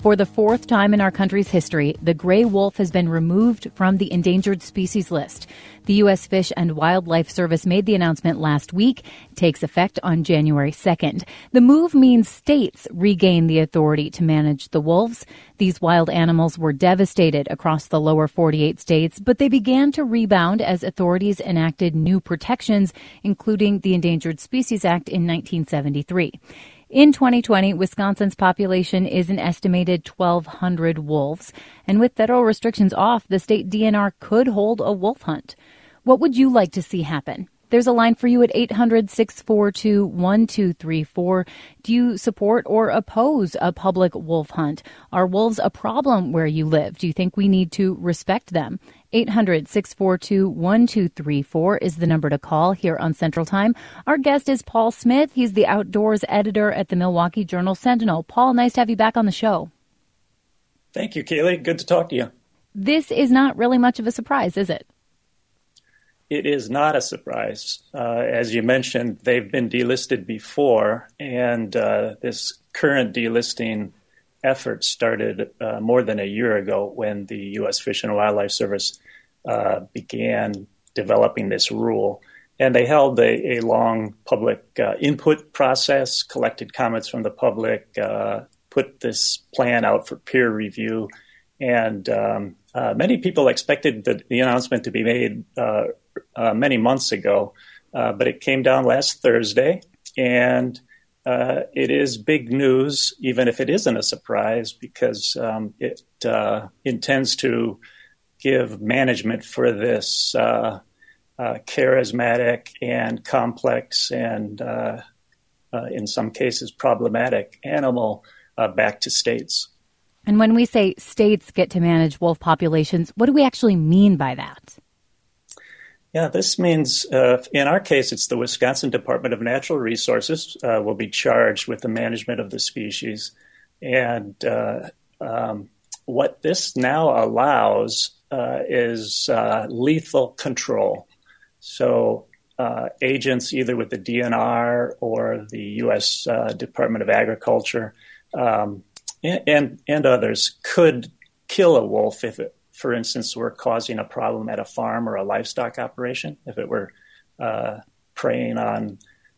For the fourth time in our country's history, the gray wolf has been removed from the endangered species list. The U.S. Fish and Wildlife Service made the announcement last week. It takes effect on January 2nd. The move means states regain the authority to manage the wolves. These wild animals were devastated across the lower 48 states, but they began to rebound as authorities enacted new protections, including the Endangered Species Act in 1973. In 2020, Wisconsin's population is an estimated 1,200 wolves. And with federal restrictions off, the state DNR could hold a wolf hunt. What would you like to see happen? There's a line for you at 800-642-1234. Do you support or oppose a public wolf hunt? Are wolves a problem where you live? Do you think we need to respect them? 800-642-1234 is the number to call here on Central Time. Our guest is Paul Smith. He's the outdoors editor at the Milwaukee Journal-Sentinel. Paul, nice to have you back on the show. Thank you, Kaylee. Good to talk to you. This is not really much of a surprise, is it? It is not a surprise. As you mentioned, they've been delisted before, and this current delisting effort started more than a year ago when the U.S. Fish and Wildlife Service began developing this rule. And they held a long public input process, collected comments from the public, put this plan out for peer review. And many people expected the announcement to be made many months ago, but it came down last Thursday. And it is big news, even if it isn't a surprise, because it intends to give management for this charismatic and complex and, in some cases, problematic animal back to states. And when we say states get to manage wolf populations, what do we actually mean by that? Yeah, this means, in our case, it's the Wisconsin Department of Natural Resources will be charged with the management of the species. And what this now allows is lethal control. So agents either with the DNR or the U.S. Department of Agriculture and others could kill a wolf if it, for instance, were causing a problem at a farm or a livestock operation, if it were preying on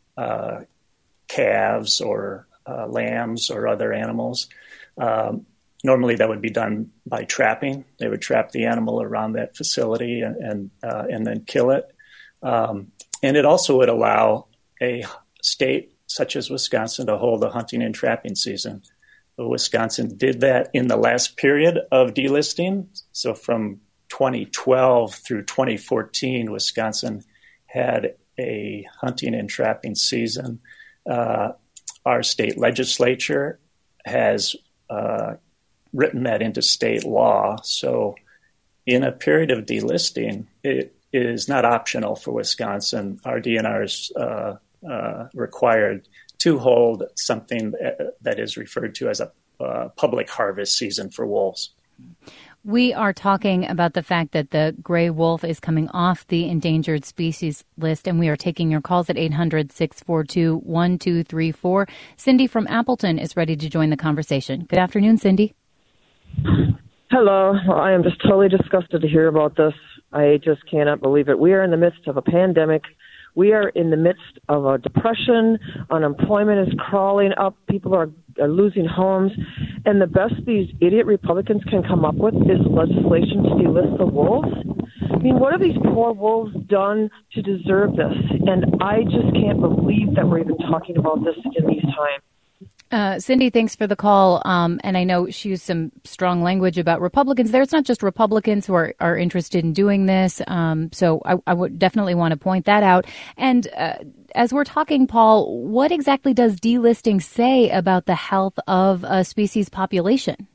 calves or lambs or other animals. Normally that would be done by trapping. They would trap the animal around that facility and then kill it. And it also would allow a state such as Wisconsin to hold a hunting and trapping season. Wisconsin did that in the last period of delisting. So from 2012 through 2014, Wisconsin had a hunting and trapping season. Our state legislature has written that into state law. So in a period of delisting, it is not optional for Wisconsin. Our DNR is required to hold something that is referred to as a public harvest season for wolves. We are talking about the fact that the gray wolf is coming off the endangered species list, and we are taking your calls at 800-642-1234. Cindy from Appleton is ready to join the conversation. Good afternoon, Cindy. Hello. I am just totally disgusted to hear about this. I just cannot believe it. We are in the midst of a pandemic. We are in the midst of a depression. Unemployment is crawling up. People are losing homes. And the best these idiot Republicans can come up with is legislation to delist the wolves. I mean, what have these poor wolves done to deserve this? And I just can't believe that we're even talking about this in these times. Cindy, thanks for the call. And I know she used some strong language about Republicans there. It's not just Republicans who are interested in doing this. So I would definitely want to point that out. And as we're talking, Paul, what exactly does delisting say about the health of a species population?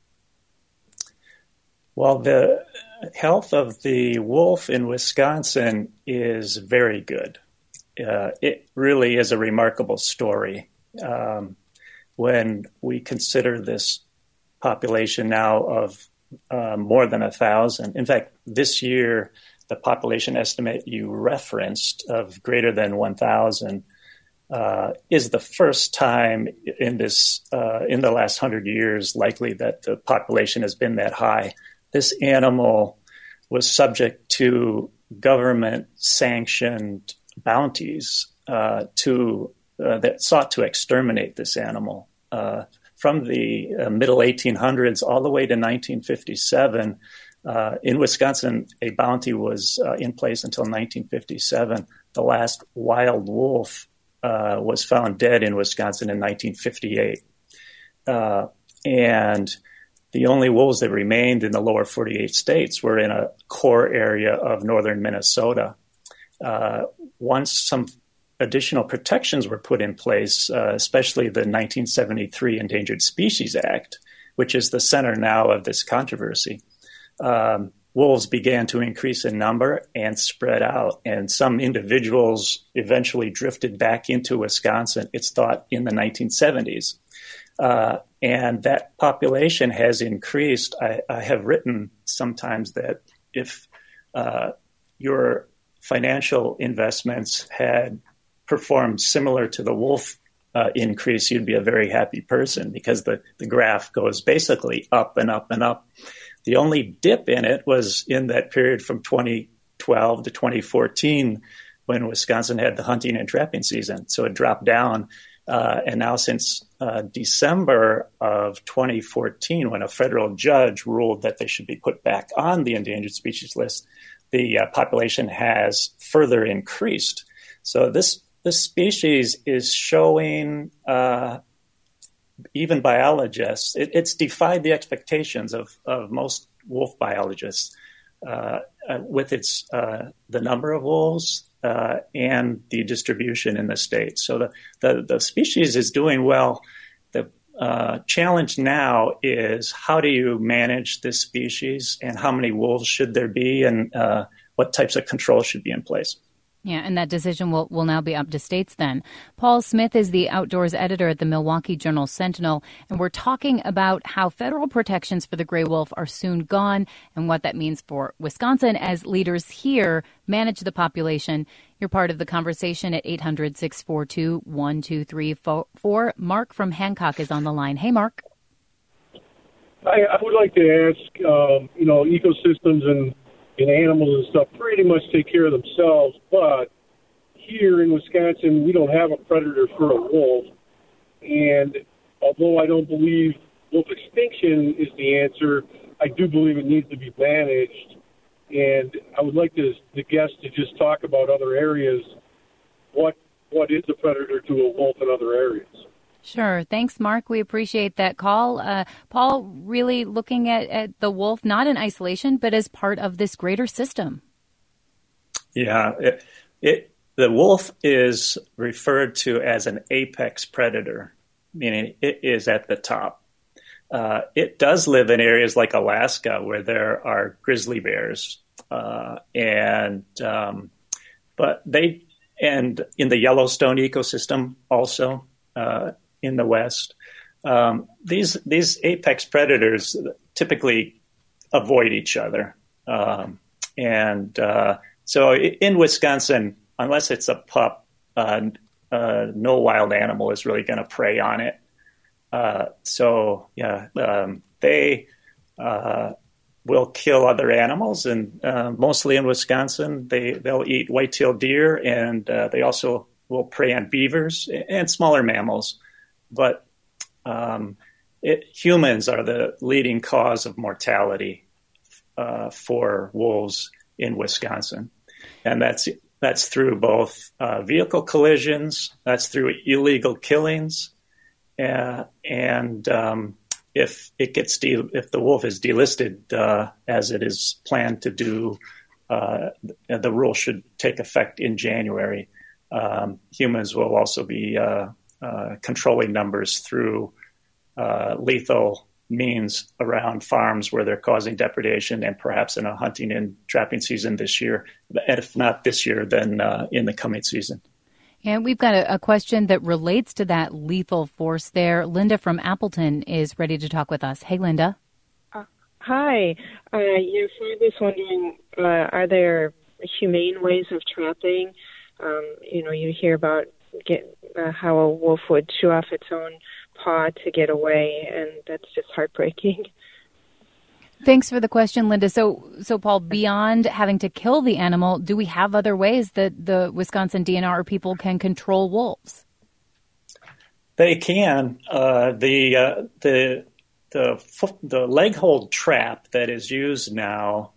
Well, the health of the wolf in Wisconsin is very good. It really is a remarkable story. When we consider this population now of more than 1,000. In fact, this year, the population estimate you referenced of greater than 1,000 is the first time in the last 100 years likely that the population has been that high. This animal was subject to government-sanctioned bounties that sought to exterminate this animal. From the middle 1800s all the way to 1957, in Wisconsin, a bounty was in place until 1957. The last wild wolf was found dead in Wisconsin in 1958. And the only wolves that remained in the lower 48 states were in a core area of northern Minnesota. Once some additional protections were put in place, especially the 1973 Endangered Species Act, which is the center now of this controversy, wolves began to increase in number and spread out. And some individuals eventually drifted back into Wisconsin, it's thought, in the 1970s. And that population has increased. I have written sometimes that if your financial investments had performed similar to the wolf increase, you'd be a very happy person, because the graph goes basically up and up and up. The only dip in it was in that period from 2012 to 2014 when Wisconsin had the hunting and trapping season. So it dropped down. And now since December of 2014, when a federal judge ruled that they should be put back on the endangered species list, the population has further increased. So this species is showing, even biologists, it's defied the expectations of most wolf biologists with its the number of wolves and the distribution in the state. So the species is doing well. The challenge now is, how do you manage this species, and how many wolves should there be, and what types of control should be in place? Yeah, and that decision will now be up to states then. Paul Smith is the outdoors editor at the Milwaukee Journal-Sentinel, and we're talking about how federal protections for the gray wolf are soon gone and what that means for Wisconsin as leaders here manage the population. You're part of the conversation at 800-642-1234. Mark from Hancock is on the line. Hey, Mark. I would like to ask, ecosystems and animals and stuff pretty much take care of themselves, but here in Wisconsin, we don't have a predator for a wolf. And although I don't believe wolf extinction is the answer, I do believe it needs to be managed. And I would like the guest to just talk about other areas. What is a predator to a wolf in other areas? Sure. Thanks, Mark. We appreciate that call. Paul, really looking at the wolf not in isolation, but as part of this greater system. Yeah. The wolf is referred to as an apex predator, meaning it is at the top. It does live in areas like Alaska where there are grizzly bears, but in the Yellowstone ecosystem also. In the West, these apex predators typically avoid each other, so in Wisconsin, unless it's a pup, no wild animal is really going to prey on it. They will kill other animals, and mostly in Wisconsin, they'll eat white-tailed deer, and they also will prey on beavers and smaller mammals. But humans are the leading cause of mortality for wolves in Wisconsin. And that's through both vehicle collisions, that's through illegal killings, and if the wolf is delisted as it is planned to do, the rule should take effect in January. Humans will also be controlling numbers through lethal means around farms where they're causing depredation, and perhaps in a hunting and trapping season this year. And if not this year, then in the coming season. Yeah, we've got a question that relates to that lethal force there. Linda from Appleton is ready to talk with us. Hey, Linda. Hi. For this wondering, are there humane ways of trapping? You hear about how a wolf would chew off its own paw to get away, and that's just heartbreaking. Thanks for the question, Linda. So Paul, beyond having to kill the animal, do we have other ways that the Wisconsin DNR people can control wolves? They can. The leg hold trap that is used now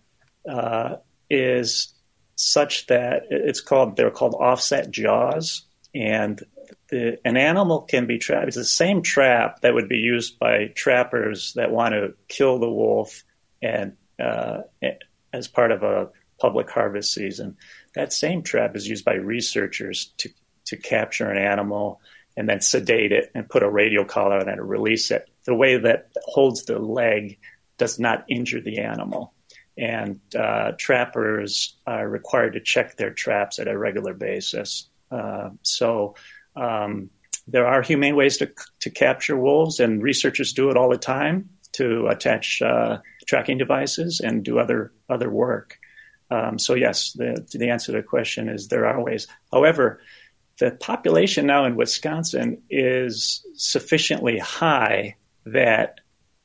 is such that they're called offset jaws, and an animal can be trapped. It's the same trap that would be used by trappers that want to kill the wolf and as part of a public harvest season. That same trap is used by researchers to capture an animal and then sedate it and put a radio collar on it and release it. The way that holds the leg does not injure the animal. And trappers are required to check their traps at a regular basis. So there are humane ways to capture wolves, and researchers do it all the time to attach tracking devices and do other work. So yes, the answer to the question is there are ways. However, the population now in Wisconsin is sufficiently high that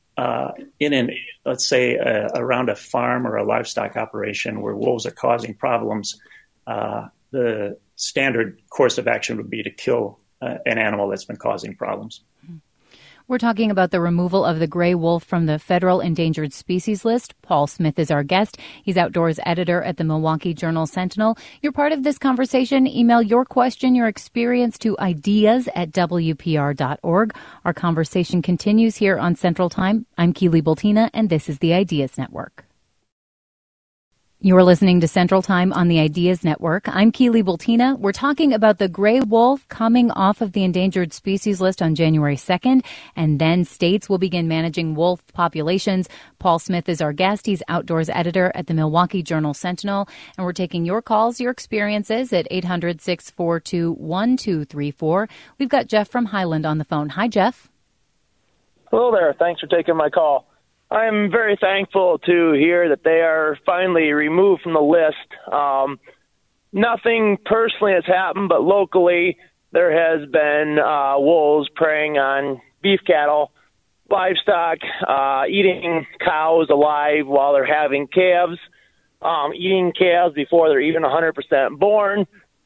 let's say around a farm or a livestock operation where wolves are causing problems, the standard course of action would be to kill an animal that's been causing problems. We're talking about the removal of the gray wolf from the federal endangered species list. Paul Smith is our guest. He's outdoors editor at the Milwaukee Journal-Sentinel. You're part of this conversation. Email your question, your experience to ideas@wpr.org. Our conversation continues here on Central Time. I'm Keely Bultina, and this is the Ideas Network. You're listening to Central Time on the Ideas Network. I'm Keely Bultina. We're talking about the gray wolf coming off of the endangered species list on January 2nd, and then states will begin managing wolf populations. Paul Smith is our guest. He's outdoors editor at the Milwaukee Journal-Sentinel, and we're taking your calls, your experiences at 800-642-1234. We've got Jeff from Highland on the phone. Hi, Jeff. Hello there. Thanks for taking my call. I'm very thankful to hear that they are finally removed from the list. Nothing personally has happened, but locally there has been wolves preying on beef cattle, livestock, eating cows alive while they're having calves, eating calves before they're even 100% born,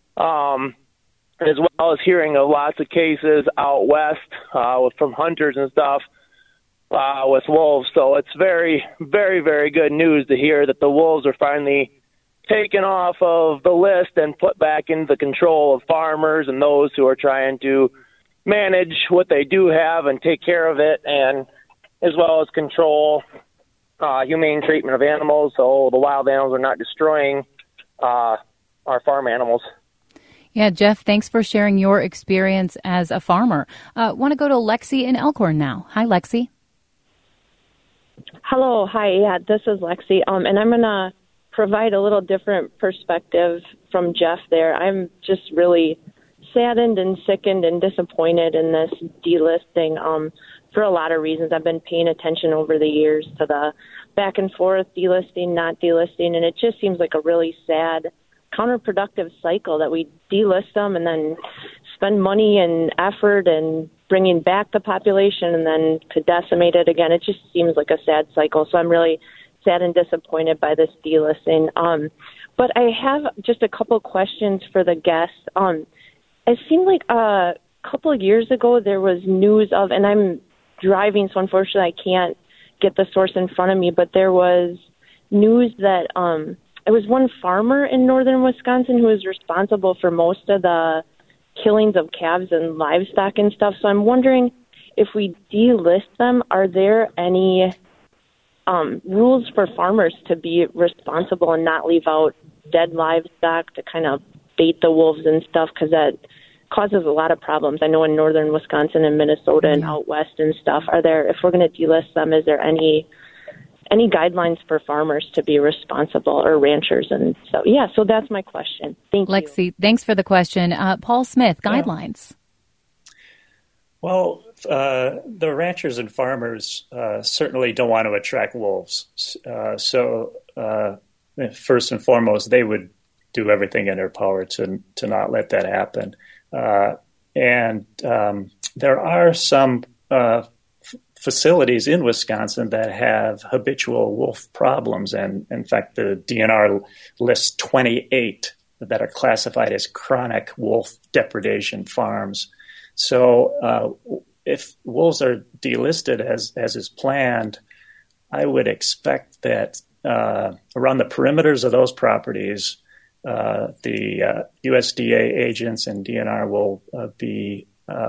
as well as hearing of lots of cases out west from hunters and stuff. With wolves. So it's very, very, very good news to hear that the wolves are finally taken off of the list and put back into the control of farmers and those who are trying to manage what they do have and take care of it, and as well as control humane treatment of animals so the wild animals are not destroying our farm animals. Yeah, Jeff, thanks for sharing your experience as a farmer. Want to go to Lexi in Elkhorn now. Hi, Lexi. Hello. Hi. Yeah, this is Lexi. And I'm going to provide a little different perspective from Jeff there. I'm just really saddened and sickened and disappointed in this delisting for a lot of reasons. I've been paying attention over the years to the back and forth, delisting, not delisting, and it just seems like a really sad, counterproductive cycle that we delist them and then spend money and effort and bringing back the population and then to decimate it again. It just seems like a sad cycle. So I'm really sad and disappointed by this delisting. But I have just a couple questions for the guests. It seemed like a couple of years ago there was news of, and I'm driving, so unfortunately I can't get the source in front of me, but there was news that it was one farmer in northern Wisconsin who was responsible for most of the killings of calves and livestock and stuff. So I'm wondering, if we delist them, are there any rules for farmers to be responsible and not leave out dead livestock to kind of bait the wolves and stuff? Because that causes a lot of problems. I know in northern Wisconsin and Minnesota and out west and stuff, if we're going to delist them, is there any guidelines for farmers to be responsible, or ranchers? And so, yeah, so that's my question. Thank you. Lexi, thanks for the question. Paul Smith, guidelines. Well, the ranchers and farmers certainly don't want to attract wolves. So first and foremost, they would do everything in their power to not let that happen. And there are some facilities in Wisconsin that have habitual wolf problems. And in fact, the DNR lists 28 that are classified as chronic wolf depredation farms. So if wolves are delisted as is planned, I would expect that around the perimeters of those properties, the USDA agents and DNR will be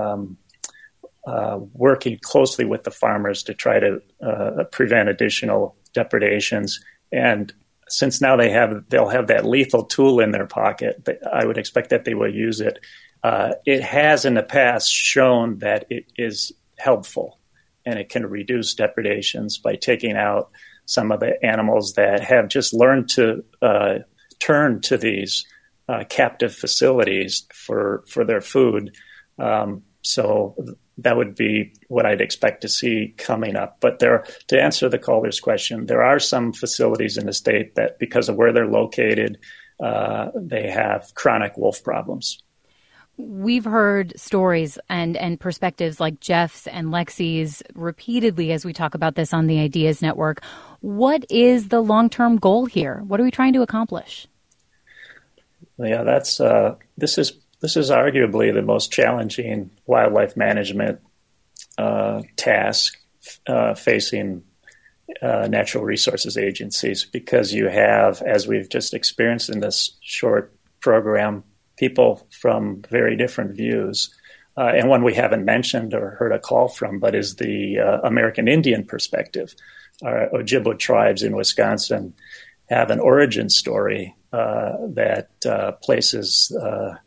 working closely with the farmers to try to prevent additional depredations. And since now they'll have that lethal tool in their pocket, I would expect that they will use it. It has in the past shown that it is helpful, and it can reduce depredations by taking out some of the animals that have just learned to turn to these captive facilities for their food. So that would be what I'd expect to see coming up. But to answer the caller's question, there are some facilities in the state that, because of where they're located, they have chronic wolf problems. We've heard stories and perspectives like Jeff's and Lexi's repeatedly as we talk about this on the Ideas Network. What is the long-term goal here? What are we trying to accomplish? Yeah, this is arguably the most challenging wildlife management task facing natural resources agencies, because you have, as we've just experienced in this short program, people from very different views. And one we haven't mentioned or heard a call from, but is the American Indian perspective. Ojibwe tribes in Wisconsin have an origin story that places the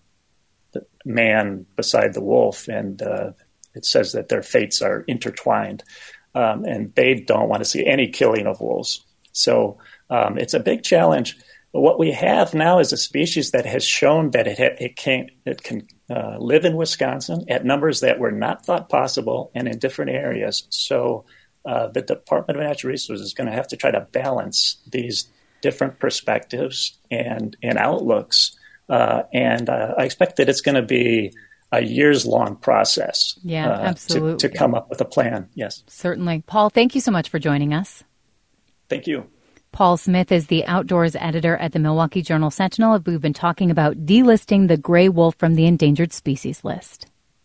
man beside the wolf, and it says that their fates are intertwined, and they don't want to see any killing of wolves. So it's a big challenge. But what we have now is a species that has shown that it can live in Wisconsin at numbers that were not thought possible and in different areas. So the Department of Natural Resources is going to have to try to balance these different perspectives and outlooks. And I expect that it's going to be a years-long process to come up with a plan. Yes. Certainly. Paul, thank you so much for joining us. Thank you. Paul Smith is the outdoors editor at the Milwaukee Journal-Sentinel. We've been talking about delisting the gray wolf from the endangered species list.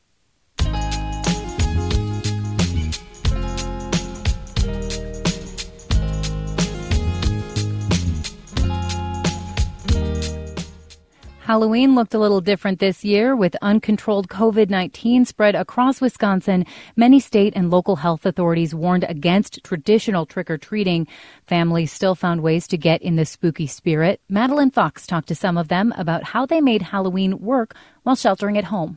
Halloween looked a little different this year. With uncontrolled COVID-19 spread across Wisconsin, many state and local health authorities warned against traditional trick-or-treating. Families still found ways to get in the spooky spirit. Madeline Fox talked to some of them about how they made Halloween work while sheltering at home.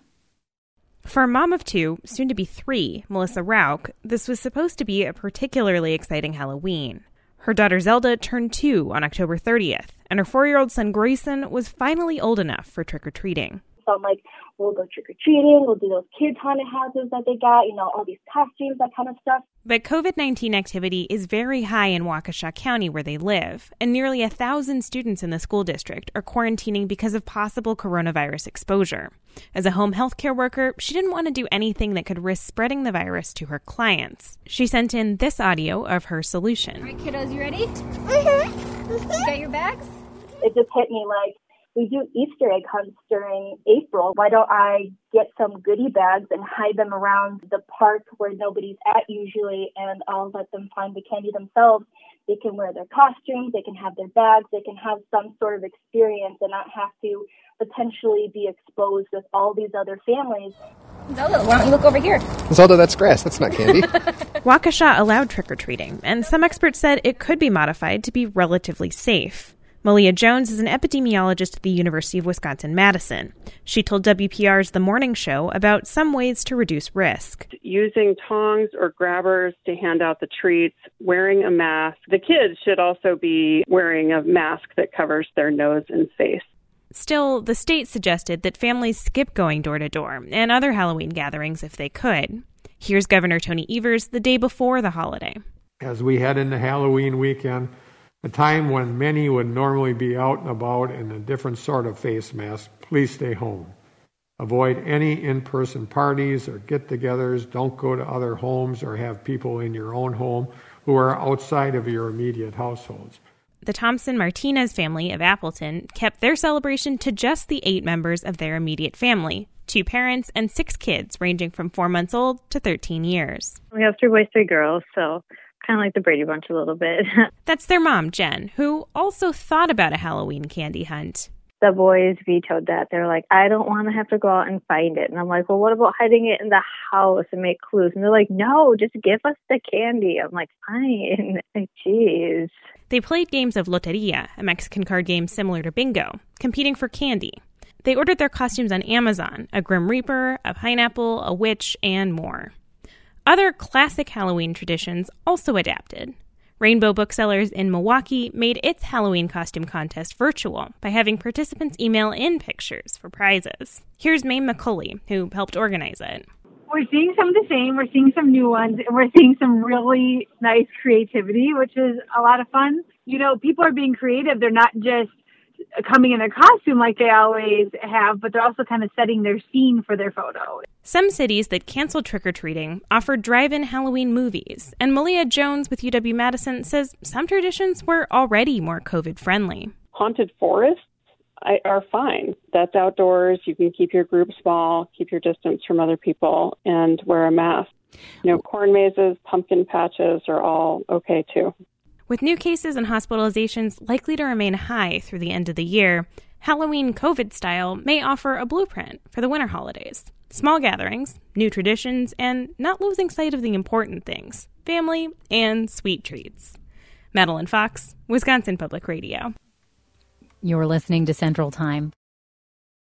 For a mom of two, soon to be three, Melissa Rauch, this was supposed to be a particularly exciting Halloween. Her daughter Zelda turned 2 on October 30th, and her 4-year-old son Grayson was finally old enough for trick-or-treating. So I'm like, we'll go trick-or-treating, we'll do those kids' haunted houses that they got, all these costumes, that kind of stuff. But COVID-19 activity is very high in Waukesha County where they live, and nearly 1,000 students in the school district are quarantining because of possible coronavirus exposure. As a home healthcare worker, she didn't want to do anything that could risk spreading the virus to her clients. She sent in this audio of her solution. All right, kiddos, you ready? Mm-hmm. You got your bags? It just hit me like, we do Easter egg hunts during April. Why don't I get some goodie bags and hide them around the park where nobody's at usually, and I'll let them find the candy themselves. They can wear their costumes, they can have their bags, they can have some sort of experience and not have to potentially be exposed with all these other families. Zelda, why don't you look over here? Zelda, that's grass. That's not candy. Waukesha allowed trick-or-treating, and some experts said it could be modified to be relatively safe. Malia Jones is an epidemiologist at the University of Wisconsin-Madison. She told WPR's The Morning Show about some ways to reduce risk. Using tongs or grabbers to hand out the treats, wearing a mask. The kids should also be wearing a mask that covers their nose and face. Still, the state suggested that families skip going door-to-door and other Halloween gatherings if they could. Here's Governor Tony Evers the day before the holiday. As we head into Halloween weekend, a time when many would normally be out and about in a different sort of face mask, please stay home. Avoid any in-person parties or get-togethers. Don't go to other homes or have people in your own home who are outside of your immediate households. The Thompson-Martinez family of Appleton kept their celebration to just the 8 members of their immediate family, 2 parents and 6 kids ranging from 4 months old to 13 years. We have 3 boys, 3 girls, so kind of like the Brady Bunch a little bit. That's their mom, Jen, who also thought about a Halloween candy hunt. The boys vetoed that. They're like, I don't want to have to go out and find it. And I'm like, well, what about hiding it in the house and make clues? And they're like, no, just give us the candy. I'm like, fine. Jeez. They played games of Loteria, a Mexican card game similar to bingo, competing for candy. They ordered their costumes on Amazon, a Grim Reaper, a pineapple, a witch, and more. Other classic Halloween traditions also adapted. Rainbow Booksellers in Milwaukee made its Halloween costume contest virtual by having participants email in pictures for prizes. Here's Mae McCulley, who helped organize it. We're seeing some of the same, we're seeing some new ones, and we're seeing some really nice creativity, which is a lot of fun. You know, people are being creative. They're not just coming in their costume like they always have, but they're also kind of setting their scene for their photo. Some cities that canceled trick-or-treating offered drive-in Halloween movies, and Malia Jones with UW-Madison says some traditions were already more COVID-friendly. Haunted forests are fine. That's outdoors. You can keep your group small, keep your distance from other people, and wear a mask. You know, corn mazes, pumpkin patches are all okay, too. With new cases and hospitalizations likely to remain high through the end of the year, Halloween COVID style may offer a blueprint for the winter holidays. Small gatherings, new traditions, and not losing sight of the important things, family and sweet treats. Madeline Fox, Wisconsin Public Radio. You're listening to Central Time.